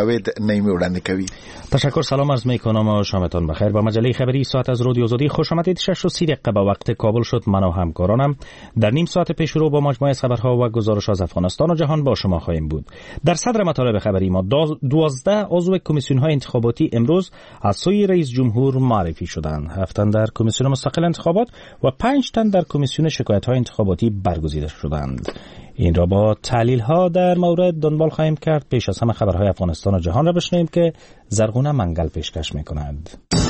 جاوید نعیمی وړاندې کوي. تشکر. سلام عرض میکنم، شامتان بخیر. با مجله خبری ساعت از رادیو آزادی خوش آمدید. 6:30 دقیقه به وقت کابل شد. من و همکارانم در نیم ساعت پیش رو با مجموعه از خبرها و گزارش از افغانستان و جهان با شما خواهیم بود. در صدر مطالب خبری ما 12 عضو کمیسیون های انتخاباتی امروز از سوی رئیس جمهور معرفی شدند. 7 تن در کمیسیون مستقل انتخابات و 5 تن در کمیسیون شکایت های انتخاباتی برگزیده شدند. این را با تحلیل ها در مورد دنبال خواهیم کرد. پیش از همه خبرهای افغانستان و جهان را بشنویم که زرغونه منگل پیشکش می‌کند.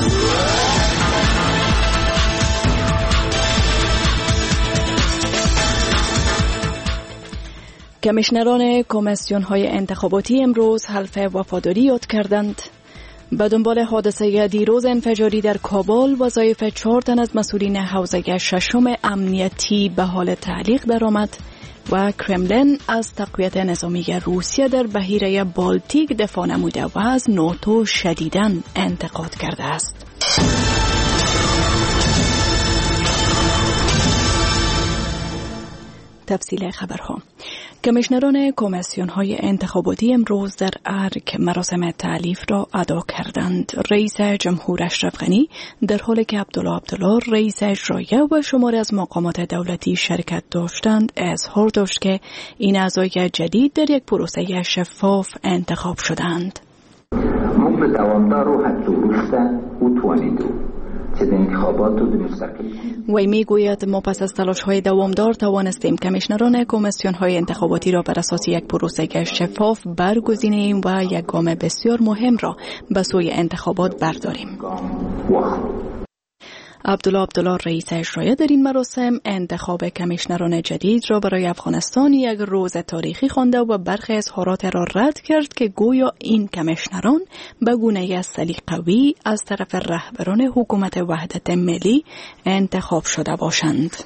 کمیشنران کمیسیون‌های انتخاباتی امروز حلف وفاداری یاد کردند. به دنبال حادثه دیروز انفجاری در کابل، وظایف 4 تن از مسئولین حوزه ششم امنیتی به حال تعلیق درآمد و کرملین از تقویت نظامی روسیه در بحیره بالتیک دفاع نموده و از ناتو شدیداً انتقاد کرده است. تفصیل خبرها. کمیشنران کمیسیون‌های انتخاباتی امروز در ارگ مراسم تعلیف را ادا کردند. رئیس جمهور اشرف غنی در حالی که عبدالله رئیس اجراییه و شماری از مقامات دولتی شرکت داشتند اظهار داشت که این اعضای جدید در یک پروسه شفاف انتخاب شدند. ما به دوامدار و حتی روسته او توانیدو وی میگوید ما پس از تلاش‌های دوامدار توانستیم کمیشنران کمیسیون‌های انتخاباتی را بر اساس یک پروسه شفاف برگزینیم و یک گام بسیار مهم را به سوی انتخابات برداریم. عبدالله رئیس اجرایی در این مراسم انتخاب کمیشنران جدید را برای افغانستان یک روز تاریخی خوانده و برخی اظهارات را رد کرد که گویا این کمیشنران به گونه سلیقه‌ای از طرف رهبران حکومت وحدت ملی انتخاب شده باشند.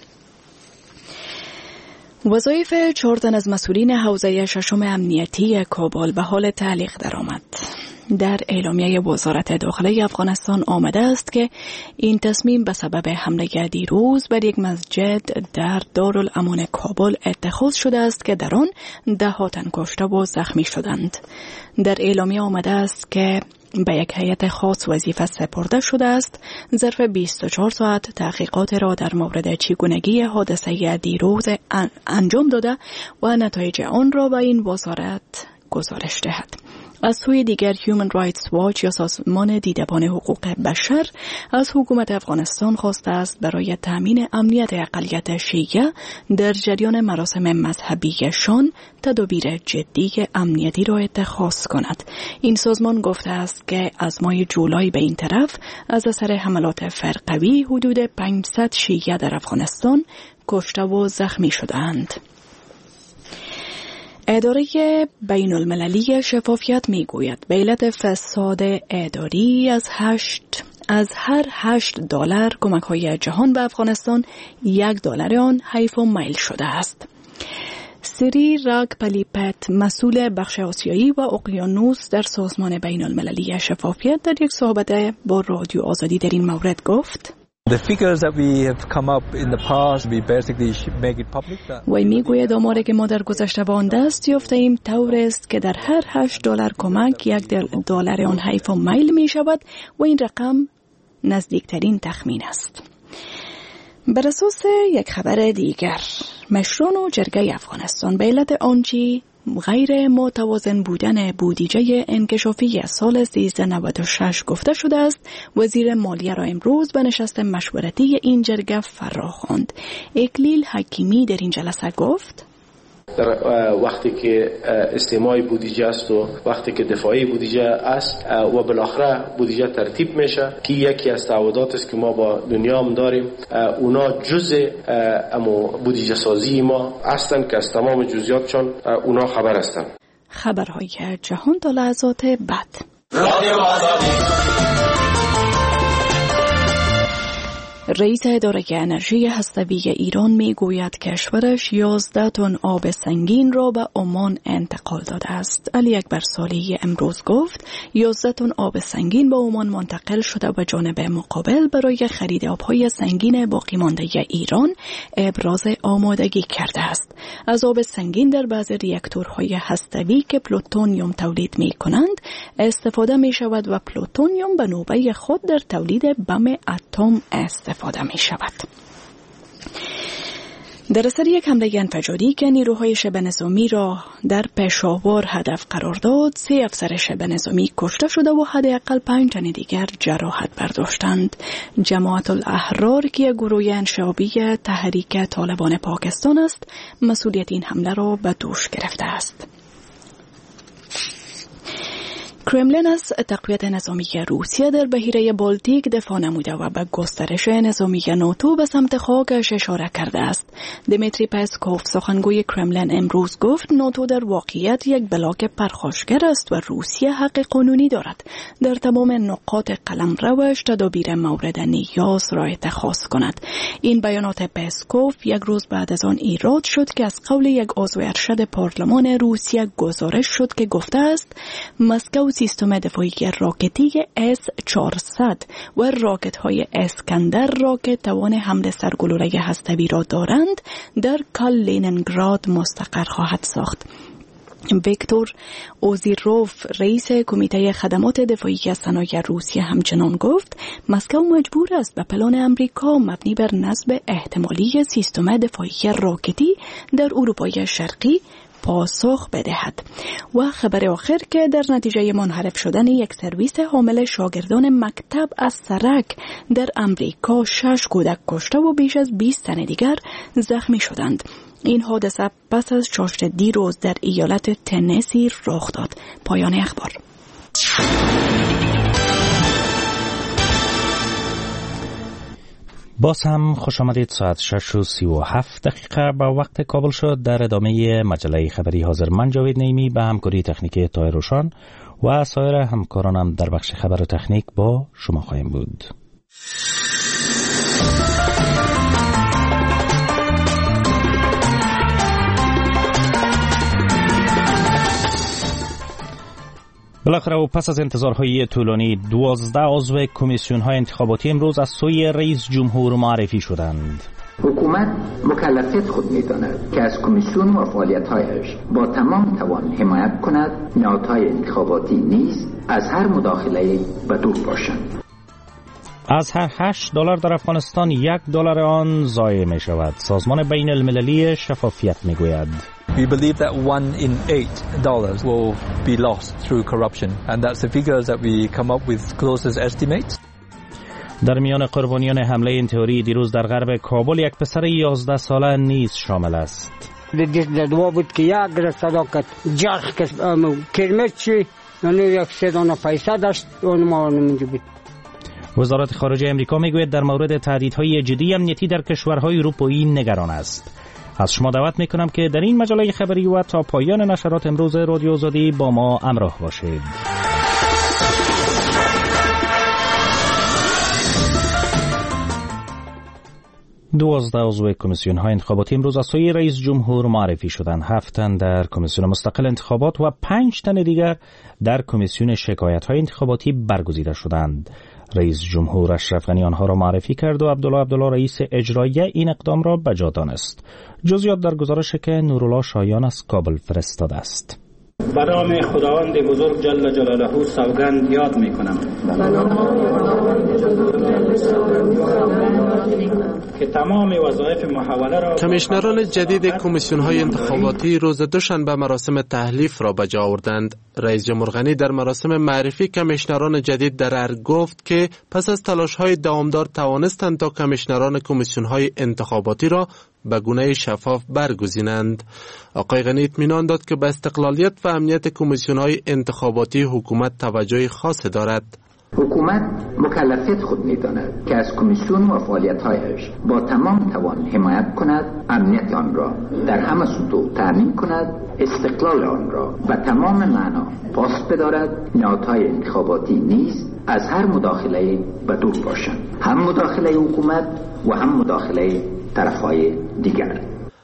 وظایف 4 تن از مسئولین حوزه ششم امنیتی کابل به حال تعلیق درآمد. در اعلامیه وزارت داخله افغانستان آمده است که این تصمیم به سبب حمله دیروز بر یک مسجد در دارالامان کابل اتخاذ شده است که در آن 10 تن کشته و زخمی شدند. در اعلامیه آمده است که به یک هیئت خاص وظیفه سپرده شده است ظرف 24 ساعت تحقیقات را در مورد چگونگی حادثه دیروز انجام داده و نتایج آن را به این وزارت گزارش دهد. از سوی دیگر Human Rights Watch یا سازمان دیدبان حقوق بشر از حکومت افغانستان خواسته است برای تامین امنیت اقلیت شیعه در جریان مراسم مذهبیشان تدابیر جدی امنیتی را اتخاذ کند. این سازمان گفته است که از ماه جولای به این طرف از اثر حملات فرقوی حدود 500 شیعه در افغانستان کشته و زخمی شدند. اداره بین المللی شفافیت می گوید به علت فساد اداری از هر $8 کمک های جهان به افغانستان $1 آن حیف و میل شده است. سری راگ پلیپت مسئول بخش آسیایی و اقیانوس در سازمان بین المللی شفافیت در یک صحبت با رادیو آزادی در این مورد گفت وی میگوید آماری که ما در گذشته به آن دست یافته ایم طور است که در هر $8 کمک $1 آن حیف و میل می شود و این رقم نزدیکترین تخمین است. بر اساس یک خبر دیگر مشران و جرگه افغانستان به علت آنچه غیر متوازن بودن بودجه انکشافی سال 1396 گفته شده است وزیر مالیه را امروز به نشست مشورتی این جرگه فراخواند. اکلیل حکیمی در این جلسه گفت در وقتی که استماع بودجه است و وقتی که دفاعی بودجه است و بالاخره بودجه ترتیب میشه که یکی از تعهدات است که ما با دنیا هم داریم، اونا جزء امو بودجه سازی ما هستن که از تمام جزئیاتشون اونا خبر هستن. خبرهای جهان تا لحظات بعد. رئیس اداره انرژی هسته‌ای ایران میگوید کشورش 11 تن آب سنگین را به عمان انتقال داده است. علی اکبر صالحی امروز گفت 11 تن آب سنگین به عمان منتقل شده و جانب مقابل برای خرید آبهای سنگین باقی مانده ایران ابراز آمادگی کرده است. از آب سنگین در بعضی ریاکتورهای هسته‌ای که پلوتونیوم تولید می کنند استفاده می شود و پلوتونیوم به نوبه خود در تولید بم اتم استفاده می شود. در اثر یک حمله انفجاری که نیروهای شبه نظامی را در پشاور هدف قرار داد، 3 افسر شبه نظامی کشته شده و حداقل 5 تن دیگر جراحت برداشتند. جماعت الاحرار که گروه انشابی تحریک طالبان پاکستان است، مسئولیت این حمله را به دوش گرفته است. کرملین از تقویت نظامی روسیه در بحیره بالتیک دفاع نموده و به گسترش نظامی ناتو به سمت خاکش اشاره کرده است. دمیتری پسکوف سخنگوی کرملین امروز گفت ناتو در واقعیت یک بلاک پرخاشگر است و روسیه حق قانونی دارد در تمام نقاط قلمروش تدابیر مورد نیاز را اتخاذ کند. این بیانات پسکوف یک روز بعد از آن ایراد شد که از قول یک عضو ارشد پارلمان روسیه گزارش شد که گفته است مسکو سیستم دفاعی راکتی S-400 و راکت های اسکندر را که توان حمل سرگلوله هسته‌ای را دارند در کالینینگراد مستقر خواهد ساخت. ویکتور اوزیروف رئیس کمیته خدمات دفاعی صنایع روسیه همچنان گفت مسکو مجبور است به پلان امریکا مبنی بر نصب احتمالی سیستم دفاعی راکتی در اروپای شرقی پاسخ بدهد. و خبر آخر که در نتیجه منحرف شدن یک سرویس حامل شاگردان مکتب از سرک در امریکا 6 کودک کشته و بیش از 20 تن دیگر زخمی شدند. این حادثه پس از چاشت دیروز در ایالت تنسی رخ داد. پایان اخبار. باز هم خوش آمدید. ساعت 6:37 به وقت کابل شد. در ادامه مجله خبری حاضر من جاوید نیمی به همکاری تکنیکی طاهر روشان و سایر همکارانم در بخش خبر و تکنیک با شما خواهیم بود. بالاخره و پس از انتظارهای طولانی 12 عضو کمیسیون‌های انتخاباتی امروز از سوی رئیس جمهور معرفی شدند. حکومت مکلفیت خود می‌داند که از کمیسیون و فعالیت‌هایش با تمام توان حمایت کند، نهادهای انتخاباتی نیز از هر مداخله‌ای به دور باشند. از هر $8 در افغانستان $1 آن ضایع می شود. سازمان بین المللی شفافیت می گوید. We believe that $1 in $8 will be lost through corruption, and that's the figures that we come up with closest estimates. در میان قربانیان حمله این تئوری دیروز در غرب کابل یک پسر 11 ساله نیز شامل است. دوا بود که یک صداقت جرخ که کرمت چی یعنی یک سدانه پیسه داشت اون ما نمی‌جوید. وزارت خارجه امریکا میگوید در مورد تهدیدهای جدی امنیتی در کشورهای اروپایی نگران است. از شما دعوت میکنم که در این مجله خبری و تا پایان نشرات امروز رادیو آزادی با ما همراه باشید. 12 عضو کمیسیون های انتخاباتی امروز از سوی رئیس جمهور معرفی شدند. 7 تن در کمیسیون مستقل انتخابات و 5 تن دیگر در کمیسیون شکایت های انتخاباتی برگزیده شدند. رئیس جمهور اشرف غنی آنها را معرفی کرد و عبدالله رئیس اجرایی این اقدام را به جا دانست. جزئیات در گزارش که نورالله شایان از کابل فرستاده است. به نام خداوند بزرگ جل جلاله سوگند یاد میکنم که تمام وظایف محوله را کمیشنران جدید کمیسیون‌های انتخاباتی روز دوشنبه مراسم تحلیف را به جا آوردند. رئیس جمهور غنی در مراسم معرفی کمیشنران جدید در ارگ گفت که پس از تلاش‌های دوامدار توانستند تا کمیشنران کمیسیون‌های انتخاباتی را به گونه شفاف برگزینند. آقای غنی اطمینان داد که به استقلالیت و امنیت کمیسیون‌های انتخاباتی حکومت توجه خاص دارد. حکومت مکلفیت خود می‌داند که از کمیسیون و فعالیت‌هایش با تمام توان حمایت کند، امنیت آن را در همه سطوح تأمین کند، استقلال آن را به تمام معنا پاس بدارد، نهادهای انتخاباتی نیز از هر مداخله به دور باشند، هم مداخله حکومت و هم مداخله طرفهای دیگر.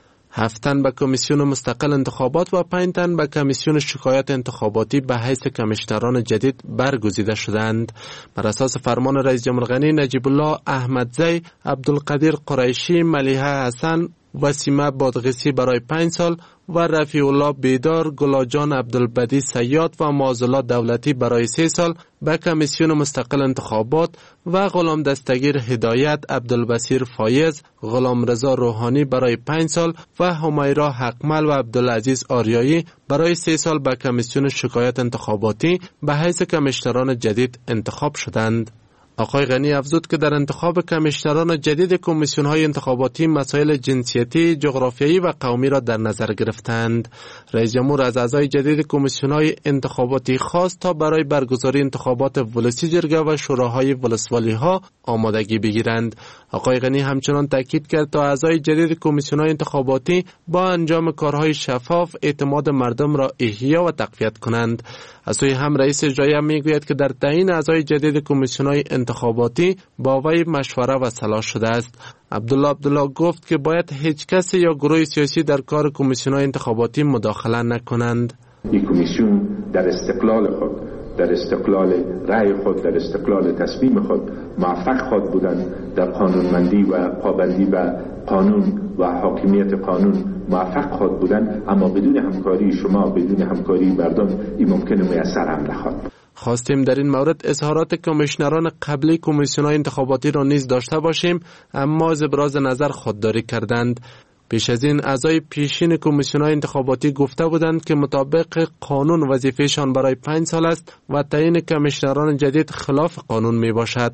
7 تن به کمیسیون مستقل انتخابات و 5 تن به کمیسیون شکایات انتخاباتی به حیث کمیشنران جدید برگزیده شدند. بر اساس فرمان رئیس جمهور غنی، نجیب الله احمدزی، عبدالقدیر قریشی، ملیحه حسن، وسیمه بادغیسی برای 5 سال و رفیع الله بیدار، گلاجان عبدالبدی صیاد و معاذالله دولتی برای 3 سال به کمیسیون مستقل انتخابات و غلام دستگیر هدایت، عبدالبصیر فایز، غلام رضا روحانی برای 5 سال و همیرا حقمل و عبدالعزیز آریایی برای 3 سال به کمیسیون شکایات انتخاباتی به حیث کمیشنران جدید انتخاب شدند. آقای غنی افزود که در انتخاب کمیشنران جدید کمیسیون‌های انتخاباتی مسائل جنسیتی، جغرافیایی و قومی را در نظر گرفتند. رئیس جمهور از اعضای جدید کمیسیون‌های انتخاباتی خواست تا برای برگزاری انتخابات ولسی جرگه و شوراهای ولسوالی‌ها آمادگی بگیرند. آقای غنی همچنان تاکید کرد تا اعضای جدید کمیسیون‌های انتخاباتی با انجام کارهای شفاف اعتماد مردم را احیا و تقویت کنند. از سوی هم رئیس اجرایی میگوید که در تعیین اعضای جدید کمیسیون‌های انتخاباتی با وی مشوره و صلاح شده است. عبدالله گفت که باید هیچ کس یا گروه سیاسی در کار کمیسیون‌های انتخاباتی مداخله نکنند. این کمیسیون در استقلال خود، در استقلال رأی خود، در استقلال تصمیم خود موفق خود بودند، در قانونمندی و پابندی و قانون و حاکمیت قانون موفق خود بودند، اما بدون همکاری شما، بدون همکاری مردم این ممکنه میسر هم نخواد. خواستیم در این مورد اظهارات کمیشنران قبلی کمیسیون‌های انتخاباتی را نیز داشته باشیم، اما از ابراز نظر خودداری کردند. پیش از این اعضای پیشین کمیسیون‌های انتخاباتی گفته بودند که مطابق قانون وظیفه‌شان برای 5 سال است و تعیین کمیشنران جدید خلاف قانون می باشد.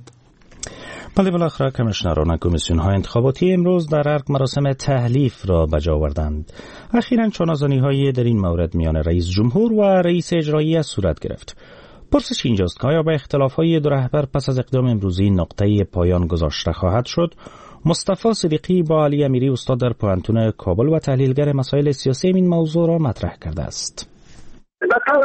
بله، بالاخره کمیشنران کمیسیون‌های انتخاباتی امروز در ارگ مراسم تحلیف را به جا آوردند. اخیراً چانه‌زنی‌هایی در این مورد میان رئیس جمهور و رئیس اجرایی صورت گرفت. پرسش اینجاست که آیا به اختلاف‌های دو رهبر پس از اقدام امروزی نقطه پایان گذاشته خواهد شد؟ مصطفی صدیقی با علی امیری استاد در پوهنتون کابل و تحلیلگر مسائل سیاسی این موضوع را مطرح کرده است. به طور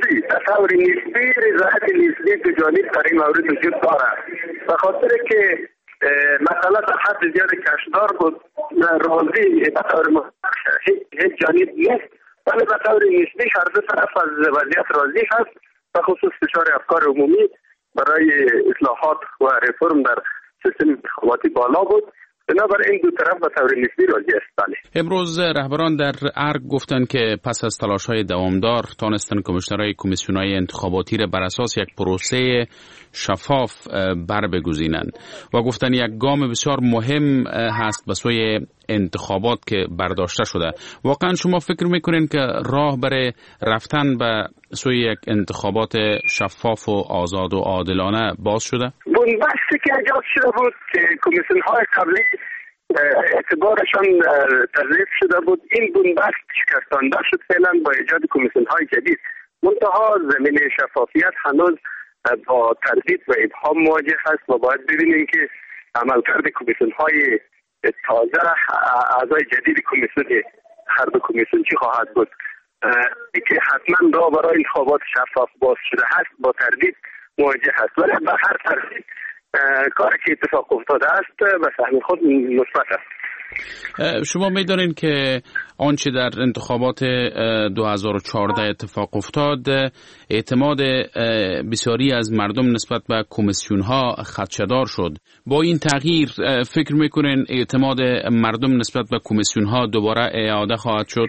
نسبی رضایت نسبی دو جانب در این مورد وجود دارد، به خاطر که مثلا در حد زیاد کشدار بود راضی به طور هیچ جانب نیست، ولی به طور نسبی هر دو طرف از وضعیت راضی هست، به خصوص فشار افکار عمومی برای اصلاحات و رفرم در سیستم انتخاباتی بالا بود. بنابراین دو طرف به طور نسبی راضی است. بله. امروز رهبران در ارگ گفتند که پس از تلاش‌های دوامدار تانستن کمیشنرهای کمیسیون‌های انتخاباتی را بر اساس یک پروسه شفاف بگزینند و گفتند یک گام بسیار مهم هست به سوی انتخابات که برداشته شده. واقعا شما فکر میکنین که راه برای رفتن به سوی یک انتخابات شفاف و آزاد و عادلانه باز شده؟ بنبستی که ایجاد شده بود که کمیسیون‌های قبلی اعتبارشان تضعیف شده بود، این بنبست شکستانده شد فعلا با ایجاد کمیسیون‌های جدید. منتها زمینه شفافیت هنوز با تردید و ابهام مواجه هست و باید ببینیم که عملکرد کمیسیون‌های تازه اعضای جدید کمیسیون هر دو کمیسیون چی خواهد بود که حتما راه برای انتخابات شفاف باز شده هست با تردید مواجه هست، ولی به هر ترتیب کاری که اتفاق افتاده است به سهم خود مثبت است. شما می‌دانید که آنچه در انتخابات 2014 اتفاق افتاد اعتماد بسیاری از مردم نسبت به کمیسیون‌ها خدشه‌دار شد. با این تغییر فکر می‌کنین اعتماد مردم نسبت به کمیسیون‌ها دوباره اعاده خواهد شد؟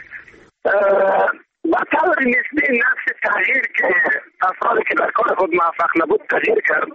با طور نسبی نفس تغییر که افرادی که در کار خود موفق نبود تغییر کرد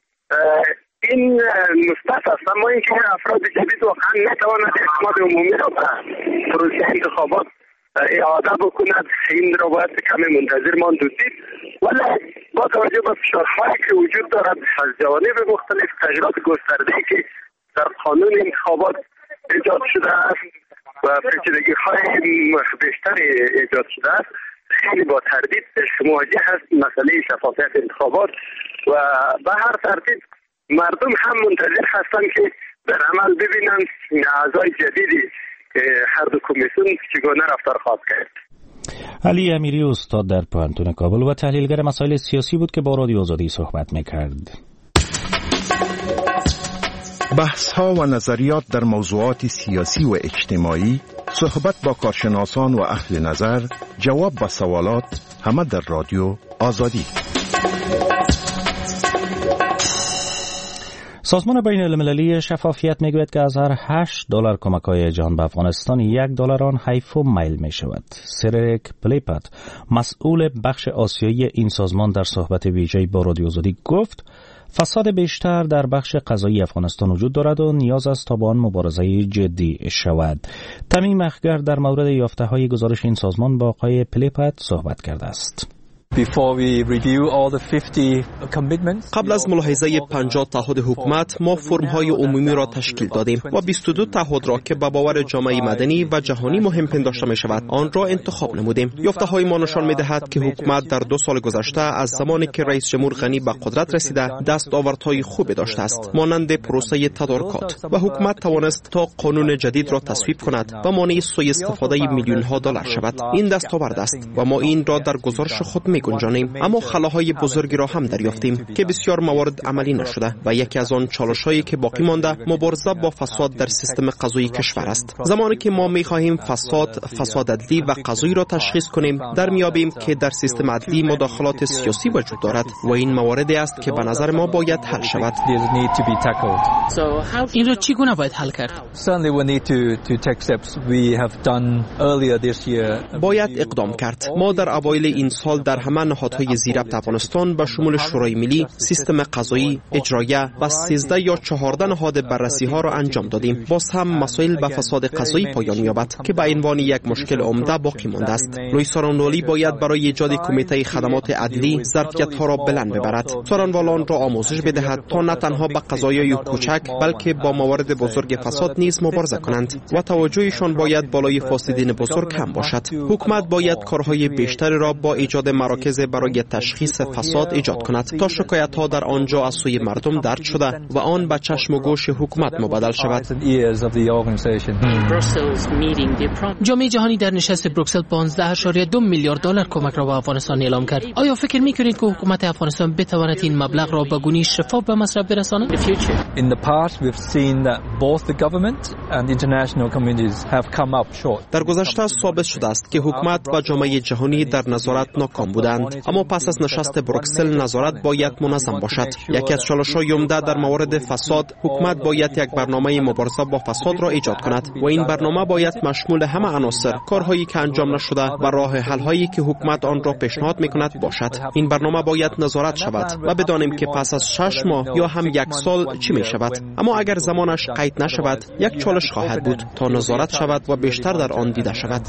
این مثبت است، اما اینکه افراد جدید واقعا نتواند اعتماد عمومی را به پروسه انتخابات اعاده بکند، این را باید کمی منتظر ماند و دید. ولی با توجه به فشارهایی که وجود دارد از جوانب مختلف، تغییرات گسترده‌ای که در قانون انتخابات ایجاد شده است و پیچیدگی‌های بیشتری ایجاد شده است، خیلی با تردید مواجه هست مسئله شفافیت انتخابات و به هر ترتیب مردم هم منتظر هستند که در عمل ببینند اعضای جدیدی هر دو کمیسیون چگونه رفتار خواهد کرد. علی امیری استاد در پوهنتون کابل و تحلیلگر مسائل سیاسی بود که با رادیو آزادی صحبت می‌کرد. بحث‌ها و نظریات در موضوعات سیاسی و اجتماعی، صحبت با کارشناسان و اهل نظر، جواب به سوالات، همه در رادیو آزادی. سازمان بین المللی شفافیت میگوید که از هر $8 کمک‌های جهان به افغانستان $1 آن حیف و میل می شود. سریک پلیپت، مسئول بخش آسیایی این سازمان، در صحبت ویژه‌ای با رادیو آزادی گفت فساد بیشتر در بخش قضایی افغانستان وجود دارد و نیاز است تا با آن مبارزه جدی شود. تمیم اخگر در مورد یافته‌های گزارش این سازمان با آقای پلیپت صحبت کرده است. قبل از ملاحظه 50 تعهد حکومت، ما فرم‌های عمومی را تشکیل دادیم و 22 تعهد را که به باور جامعه مدنی و جهانی مهم پنداشته می شود آن را انتخاب نمودیم. یافته‌های ما نشان می‌دهد که حکومت در 2 سال گذشته از زمانی که رئیس جمهور غنی به قدرت رسیده دستاوردهای خوبی داشته است، مانند پروسه تدارکات، و حکومت توانست تا قانون جدید را تصویب کند و مانع سوء استفاده میلیون‌ها دلار شود. این دستاورد است و ما این را در گزارش خود می‌گنجانیم. اما خلاهای بزرگی را هم دریافتیم که بسیار موارد عملی نشده و یکی از آن چالش‌هایی که باقی مانده مبارزه با فساد در سیستم قضایی کشور است. زمانی که ما می‌خواهیم فساد عدلی و قضایی را تشخیص کنیم، در میابیم که در سیستم عدلی مداخلات سیاسی وجود دارد و این مواردی است که به نظر ما باید حل شود. این را چگونه باید حل کرد؟ باید اقدام کرد. ما در اوایل این سال در همه نهادهای زیربط افغانستان به شمول شورای ملی، سیستم قضایی، اجرایه و 13 یا 14 نهاد بررسی ها را انجام دادیم. باز هم مسائل به فساد قضایی پایان یابد که به عنوان یک مشکل عمده باقی مانده است. لوی سارانوالی باید برای ایجاد کمیته خدمات عدلی ظرفیت ها را بلند ببرد. سارانوالان را آموزش بدهد تا نه تنها با قضایای کوچک بلکه با موارد بزرگ فساد نیز مبارزه کنند و توجهشان باید بالای فاسدین بزرگ هم باشد. حکومت باید کارهای بیشتری را با ایجاد مراکز برای تشخیص فساد ایجاد کند تا شکایت ها در آنجا از سوی مردم درج شده و آن به چشم و گوش حکومت مبادل شود. جامعه جهانی در نشست بروکسل $15.2 میلیارد کمک را به افغانستان اعلام کرد. آیا فکر می‌کنید که حکومت افغانستان بتواند این مبلغ را به گونه‌ای شفاف به مصرف برساند؟ در گذشته ثابت شده است که حکومت و جامعه جهانی در نظارت ناکام بودند، اما پس از نشست بروکسل نظارت باید منظم باشد. یکی از چالش‌های عمده در موارد فساد، حکومت باید یک برنامه مبارزه با فساد را ایجاد کند و این برنامه باید مشمول همه عناصر، کارهایی که انجام نشده و راه حل‌هایی که حکومت آن را پیشنهاد می‌کند باشد. این برنامه باید نظارت شود و بدانیم که پس از 6 ماه یا هم 1 سال چی می‌شود. اما اگر زمانش قید نشود، یک چالش خواهد بود تا نظارت شود و بیشتر در آن دیده شود.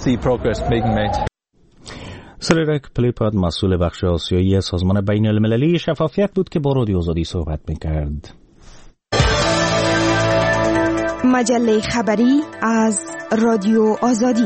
سریک پلیپت، مسئول بخش آسیایی سازمان بین المللی شفافیت بود که با رادیو آزادی صحبت می‌کرد. مجله خبری از رادیو آزادی.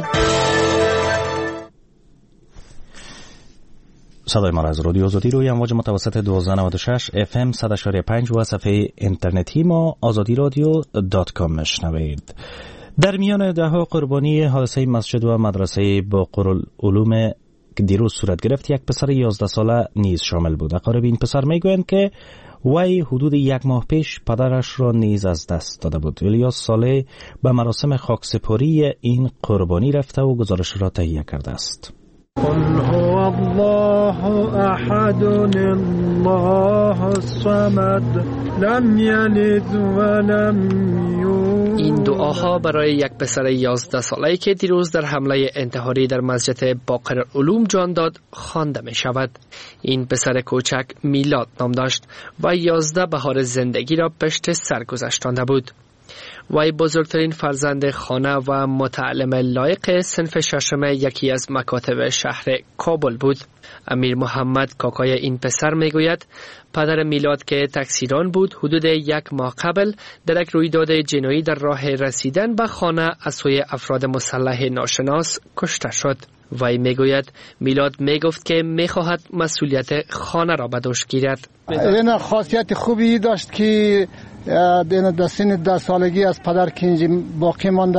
صدای ما از رادیو آزادی روی امواج متوسط 1296 FM 100.5 و صفحه اینترنتی ما azadiradyo.com میشنوید. در میان دهها قربانی حادثه مسجد و مدرسه باقرالعلوم که دیروز صورت گرفت، یک پسر 11 ساله نیز شامل بود. اقارب این پسر میگویند که وی حدود 1 ماه پیش پدرش را نیز از دست داده بود. الیاس صالح به مراسم خاکسپاری این قربانی رفته و گزارش را تهیه کرده است. قل هو الله احد الله الصمد لم یلد ولم یولد. این دعاها برای یک پسر 11 ساله‌ای که دیروز در حمله انتحاری در مسجد باقرالعلوم جان داد خوانده می شود. این پسر کوچک میلاد نام داشت و 11 بهار زندگی را پشت سر گذاشته بود. وی بزرگترین فرزند خانه و متعلم لایق صنف ششم یکی از مکاتب شهر کابل بود. امیر محمد کاکای این پسر میگوید پدر میلاد که تکثیران بود حدود 1 ماه قبل در یک رویداد جنایی در راه رسیدن به خانه از سوی افراد مسلح ناشناس کشته شد. وی میگوید میلاد میگفت که میخواهد مسئولیت خانه را به دوش گیرد. این خاصیت خوبی داشت که در سن 10 سالگی از پدر که باقی مانده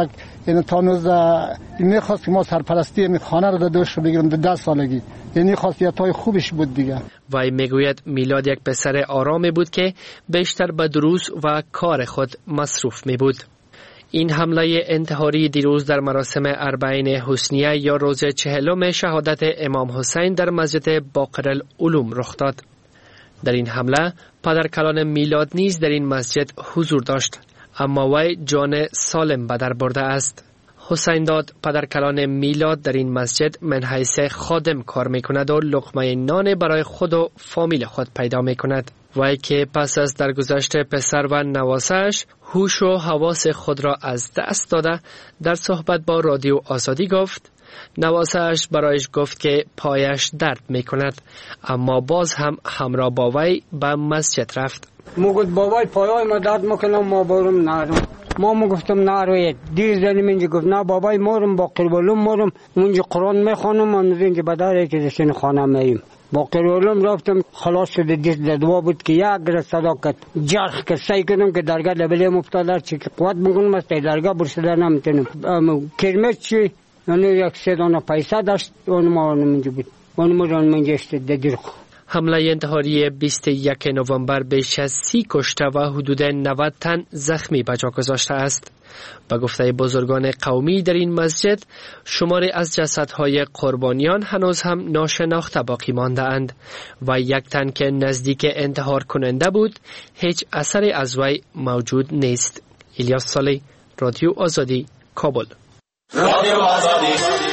یعنی تانوز میخواست که ما سرپرستی این خانه رو دوش بگیرم در 10 سالگی. یعنی خاصیت‌های خوبش بود دیگه. وی میگوید میلاد یک پسر آرامی بود که بیشتر به دروس و کار خود مصروف می بود. این حمله انتحاری دیروز در مراسم اربعین حسنیه یا روز 40 شهادت امام حسین در مسجد باقرالعلوم رخ داد. در این حمله پدرکلان میلاد نیز در این مسجد حضور داشت، اما وی جان سالم به در برده است. حسین داد پدرکلان میلاد در این مسجد من حیث خادم کار می کند و لقمه نان برای خود و فامیل خود پیدا می کند. وی که پس از درگذشت پسر و نواسه‌اش هوش و حواس خود را از دست داده، در صحبت با رادیو آزادی گفت نواسه‌اش برایش گفت که پایش درد می کند، اما باز هم همراه با وی به مسجد رفت. گفت بابای پایای ما درد میکنم، ما برم نرم. ما گفتم نروید. دیر زنیم اینجا گفت نه بابای مارم با قربالوم مارم اونجا قرآن میخوانم، من اینجا بداره که دستین خانه میم. با قربالوم رفتم، خلاص شده دست دوا بود که یک گرس صداقت جرخ که سعی کنم که درگاه لبلی مفتادر چی که قوت میکنم از درگاه برسده نمیتونم. کرمش چی؟ یعنی یک سه پیسه داشت اون ما اینجا بود. اون ما اینجا اشتد دیر خو. حمله انتحاری 21 نوامبر بیش از 30 کشته و حدود 90 تن زخمی به جا گذاشته است. به گفته بزرگان قومی در این مسجد، شماری از جسدهای قربانیان هنوز هم ناشناخته باقی مانده اند و یک تن که نزدیک انتحار کننده بود هیچ اثری از وی موجود نیست. الیاس صالح، رادیو آزادی، کابل. رادیو آزادی.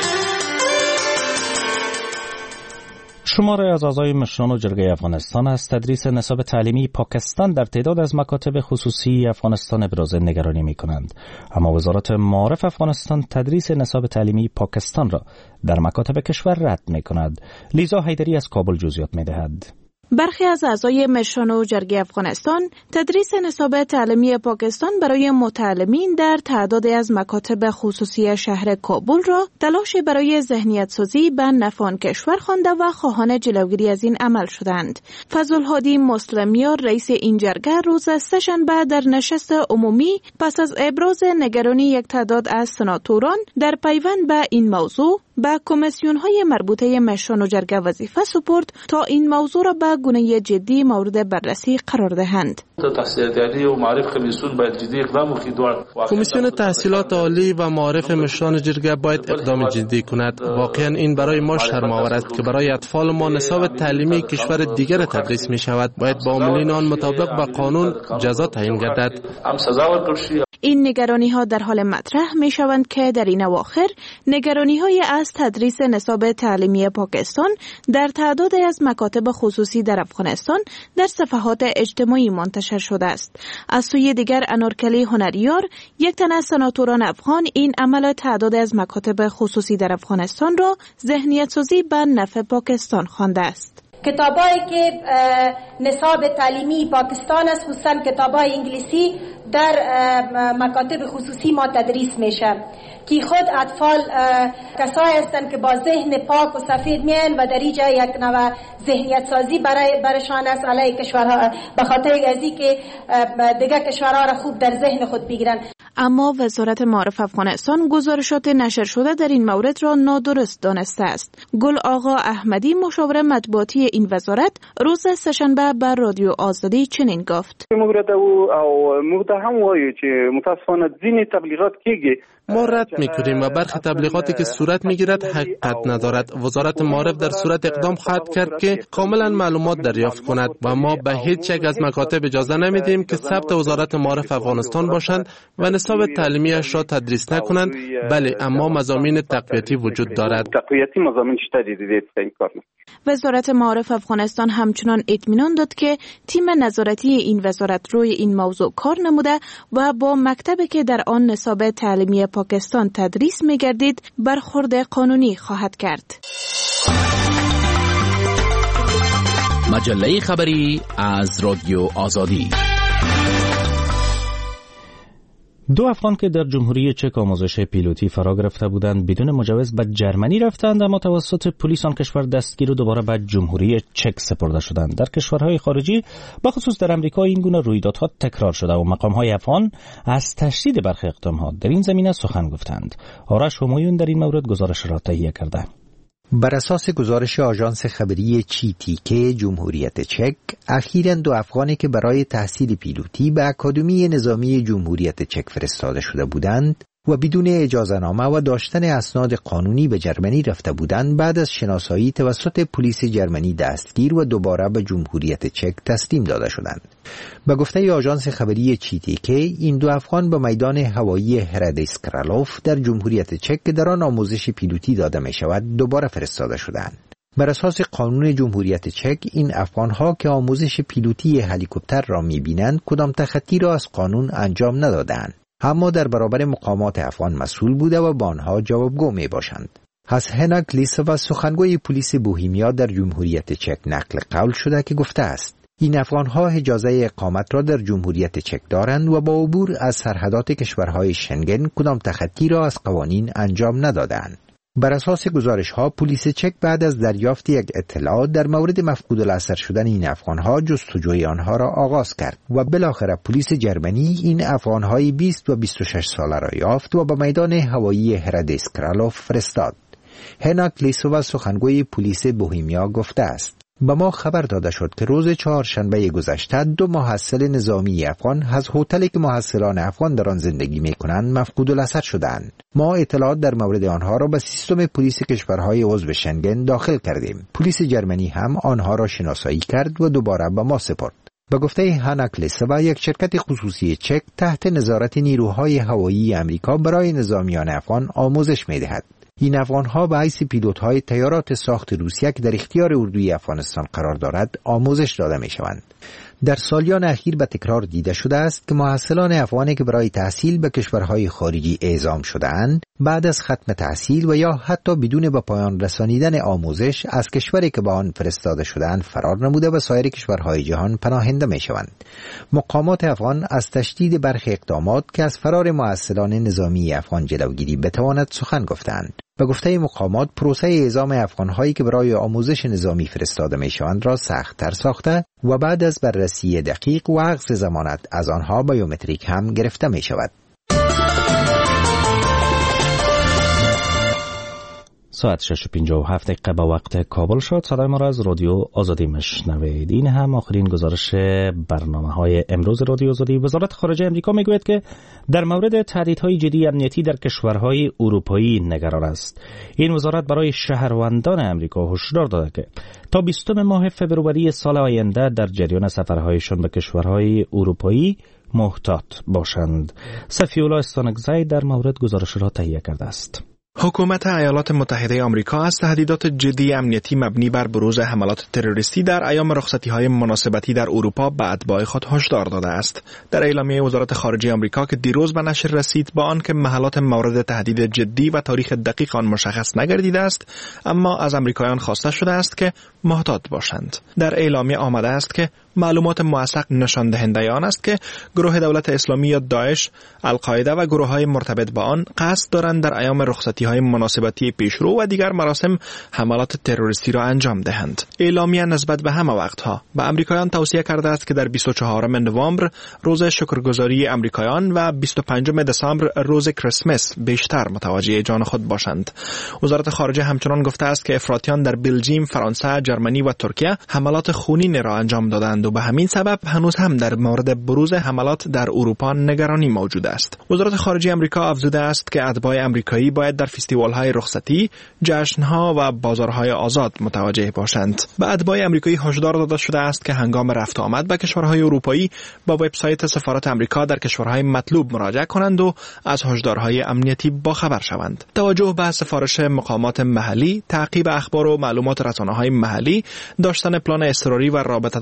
شماری از اعضای مشران جرگه افغانستان از تدریس نصاب تعلیمی پاکستان در تعداد از مکاتب خصوصی افغانستان ابراز نگرانی می کنند. اما وزارت معارف افغانستان تدریس نصاب تعلیمی پاکستان را در مکاتب کشور رد می کند. لیزا حیدری از کابل جزئیات می دهد. برخی از اعضای مشران و جرگه افغانستان تدریس نصاب تعلیمی پاکستان برای متعلمین در تعدادی از مکاتب خصوصی شهر کابل را تلاشی برای ذهنیت سازی به نفع کشور خوانده و خواهان جلوگیری از این عمل شدند. فضل‌الهادی مسلمیار رئیس این جرگه روز سه‌شنبه در نشست عمومی پس از ابراز نگرانی یک تعداد از سناتوران در پیوند به این موضوع به کمیسیون‌های مربوطه مشران و جرگه وظیفه سپرد تا این موضوع را به گونه جدی مورد بررسی قرار دهند. کمیسیون تحصیلات عالی و معارف مشران جرگه باید اقدام جدی کند. واقعا این برای ما شرم‌آور است که برای اطفال ما نصاب تعلیمی کشور دیگر تدریس می شود. باید با عاملین آن مطابق با قانون جزا تعیین گردد. این نگرانی ها در حال مطرح می شوند که در این اواخر نگرانی های از تدریس نصاب تعلیمی پاکستان در تعداد از مکاتب خصوصی در افغانستان در صفحات اجتماعی منتشر شده است. از سوی دیگر انارکلی هنریار، یک تن از سناتوران افغان، این عمل تعداد از مکاتب خصوصی در افغانستان را ذهنیت سازی به نفع پاکستان خوانده است. کتابایی که نصاب تعلیمی پاکستان است، خصوصا کتابای انگلیسی در مکاتب خصوصی ما تدریس میشه که خود اطفال کسایی هستند که با ذهن پاک و سفید میان و در اینجا یک نوع ذهنیت سازی برایشان است علیه کشورها، به خاطر ازی که دیگه کشورها را خوب در ذهن خود بگیرن. اما وزارت معارف افغانستان گزارشات نشر شده در این مورد را نادرست دانسته است. گل آقا احمدی، مشاور مطبوعاتی این وزارت، روز سه‌شنبه بر رادیو آزادی چنین گفت: ما رد میکنیم و برخی تبلیغاتی که صورت میگیرد حقیقت ندارد. وزارت معارف در صورت اقدام خواهد کرد که کاملا معلومات دریافت کند و ما به هیچ یک از مکاتب اجازه نمیدیم که ثبت وزارت معارف افغانستان باشند و نصاب تعلیمیش را تدریس نکنند. بله، اما مضامین تقویتی وجود دارد. وزارت معارف افغانستان همچنان اطمینان داد که تیم نظارتی این وزارت روی این موضوع کار نموده و با مکتبی که در آن نصاب تعلیمی پاکستان تدریس می‌گردید برخورد قانونی خواهد کرد. مجله خبری از رادیو آزادی. دو افغان که در جمهوری چک آموزش پیلوتی فرا گرفته بودند بدون مجوز به جرمنی رفتند، اما توسط پلیس آن کشور دستگیر و دوباره به جمهوری چک سپرده شدند. در کشورهای خارجی بخصوص در امریکا این گونه رویدادها تکرار شده و مقام‌های افغان از تشدید برخی اقدامات در این زمینه سخن گفتند. آرش همایون در این مورد گزارش را تهیه کرده. بر اساس گزارش آژانس خبری چیتیکه جمهوریت چک، اخیراً دو افغانی که برای تحصیل پیلوتی به اکادمی نظامی جمهوریت چک فرستاده شده بودند و بدون اجازه‌نامه و داشتن اسناد قانونی به جرمنی رفته بودند، بعد از شناسایی توسط پلیس جرمنی دستگیر و دوباره به جمهوریت چک تسلیم داده شدند. به گفته آژانس خبری چیتیکه، این دو افغان به میدان هوایی هرادیس کرالوف در جمهوریت چک که در آن آموزش پیلوتی داده می شود دوباره فرستاده شدند. بر اساس قانون جمهوریت چک، این افغان‌ها که آموزش پیلوتی هلیکوپتر را می‌بینند کدام تخطی را از قانون انجام ندادند، اما در برابر مقامات افغان مسئول بوده و با آنها جوابگو می باشند. از هناک لیسووا، سخنگوی پلیس بوهیمیا در جمهوریت چک، نقل قول شده که گفته است این افغان‌ها اجازه اقامت را در جمهوریت چک دارند و با عبور از سرحدات کشورهای شنگن کدام تخطی را از قوانین انجام ندادند. بر اساس گزارش‌ها، پلیس چک بعد از دریافت یک اطلاع در مورد مفقود الاثر شدن این افغان‌ها جستجوی آنها را آغاز کرد و بالاخره پلیس جرمنی این افغان‌های 20 و 26 ساله را یافت و به میدان هوایی هرادیس کرالوف فرستاد. هناک لیسووا، سخنگوی پلیس بوهیمیا، گفته است به ما خبر داده شد که روز چهارشنبه گذشته دو محصل نظامی افغان از هتلی که محصلان افغان در آن زندگی می‌کنند مفقود الاثر شدند. ما اطلاعات در مورد آنها را به سیستم پلیس کشورهای عضو شنگن داخل کردیم. پلیس جرمنی هم آنها را شناسایی کرد و دوباره به ما سپرد. به گفته هاناک لیسووا، یک شرکت خصوصی چک تحت نظارت نیروهای هوایی امریکا برای نظامیان افغان آموزش می‌دهد. این افغان‌ها به حیث پیلوت‌های طیارات ساخت روسیه که در اختیار اردوی افغانستان قرار دارد آموزش داده می‌شوند. در سالیان اخیر به تکرار دیده شده است که محصلان افغانی که برای تحصیل به کشورهای خارجی اعزام شده‌اند، بعد از ختم تحصیل و یا حتی بدون به پایان رسانیدن آموزش از کشوری که به آن فرستاده شده‌اند فرار نموده و سایر کشورهای جهان پناهنده می‌شوند. مقامات افغان از تشدید برخی اقدامات که از فرار محصلان نظامی افغان جلوگیری بتواند سخن گفتند. به گفته مقامات، پروسه اعزام افغان‌هایی که برای آموزش نظامی فرستاده می‌شوند را سخت‌تر ساخته و بعد از بررسی دقیق و اخذ ضمانت از آنها بیومتریک هم گرفته می‌شود. ساعت 6:57 دقیقه به وقت کابل شد. صدای ما را از رادیو آزادی میشنوید. این هم آخرین گزارش برنامه‌های امروز رادیو آزادی. وزارت خارجه امریکا میگوید که در مورد تهدیدهای جدی امنیتی در کشورهای اروپایی نگران است. این وزارت برای شهروندان امریکا هشدار داده که تا 20 ماه فوریه سال آینده در جریان سفرهایشان به کشورهای اروپایی محتاط باشند. صفی‌الله استانکزی در مورد گزارش را تهیه کرده است. حکومت ایالات متحده آمریکا از تهدیدات جدی امنیتی مبنی بر بروز حملات تروریستی در ایام رخصتی‌های مناسبتی در اروپا به اتباع خود هشدار داده است. در اعلامیه وزارت خارجه آمریکا که دیروز به نشر رسید، با آنکه محلات مورد تهدید جدی و تاریخ دقیق آن مشخص نگردیده است، اما از آمریکایان خواسته شده است که محتاط باشند. در اعلامیه آمده است که معلومات موثق نشان دهنده آن است که گروه دولت اسلامی یا داعش، القاعده و گروه‌های مرتبط با آن قصد دارند در ایام رخصتی‌های مناسبتی پیشرو و دیگر مراسم حملات تروریستی را انجام دهند. اعلامیه نسبت به همه وقتها به آمریکایان توصیه کرده است که در 24 نوامبر روز شکرگزاری آمریکایان و 25 دسامبر روز کریسمس بیشتر متوجه جان خود باشند. وزارت خارجه همچنان گفته است که افراطیان در بلژیم، فرانسه، جرمنی و ترکیه حملات خونین را انجام دادند و به همین سبب هنوز هم در مورد بروز حملات در اروپا نگرانی موجود است. وزارت خارجه آمریکا افزوده است که اتباع آمریکایی باید در فستیوال‌های رخصتی، جشن‌ها و بازارهای آزاد متوجه باشند. به اتباع آمریکایی هشدار داده شده است که هنگام رفت و آمد به کشورهای اروپایی با وبسایت سفارت آمریکا در کشورهای مطلوب مراجعه کنند و از هشدارهای امنیتی باخبر شوند. توجه به سفارش مقامات محلی، تعقیب اخبار و معلومات رسانه‌های محلی، داشتن پلان اضطراری و رابطه داشتن با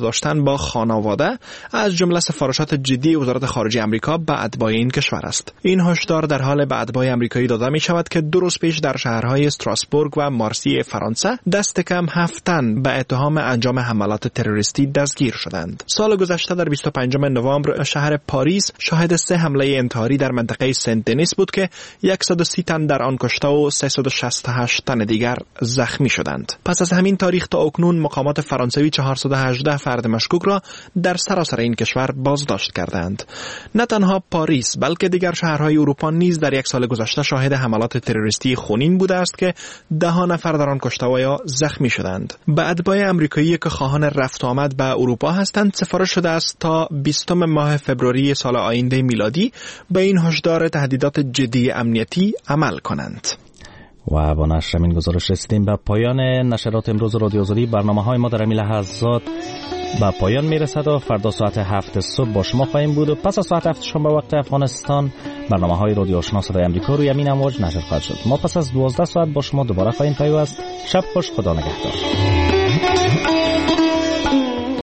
با خانواده از جمله سفارشات جدی وزارت خارجه آمریکا به اتباع این کشور است. این هشدار در حال به اتباع آمریکایی داده می شود که 2 روز پیش در شهرهای استراسبورگ و مارسی فرانسه دست کم 7 تن به اتهام انجام حملات تروریستی دستگیر شدند. سال گذشته در 25 نوامبر شهر پاریس شاهد 3 حمله انتحاری در منطقه سنت دنیس بود که 130 تن در آن کشته و 368 تن دیگر زخمی شدند. پس از همین تاریخ تا اکنون مقامات فرانسوی 418 فرد مشکوک را در سراسر این کشور بازداشت کردند. نه تنها پاریس بلکه دیگر شهرهای اروپا نیز در یک سال گذشته شاهد حملات تروریستی خونین بوده است که 10 نفر در آن کشته و یا زخمی شدند. به اتباع آمریکایی که خواهان رفت آمد به اروپا هستند سفارش شده است تا 20 ماه فوریه سال آینده میلادی به این هشدار تهدیدات جدی امنیتی عمل کنند. و با نشر این گزارش رسیدیم به پایان نشرات امروز رادیو آزادی. برنامه‌های ما در این لحظات به پایان میرسد و فردا ساعت 7 صبح با شما خواهیم بود و پس از ساعت 7 شنبه وقت افغانستان برنامه‌های رادیو آشنا صدای آمریکا روی امین امواج نشر خواهد شد. ما پس از 12 ساعت با شما دوباره خواهیم پیوست. شب خوش، خدا نگهدار.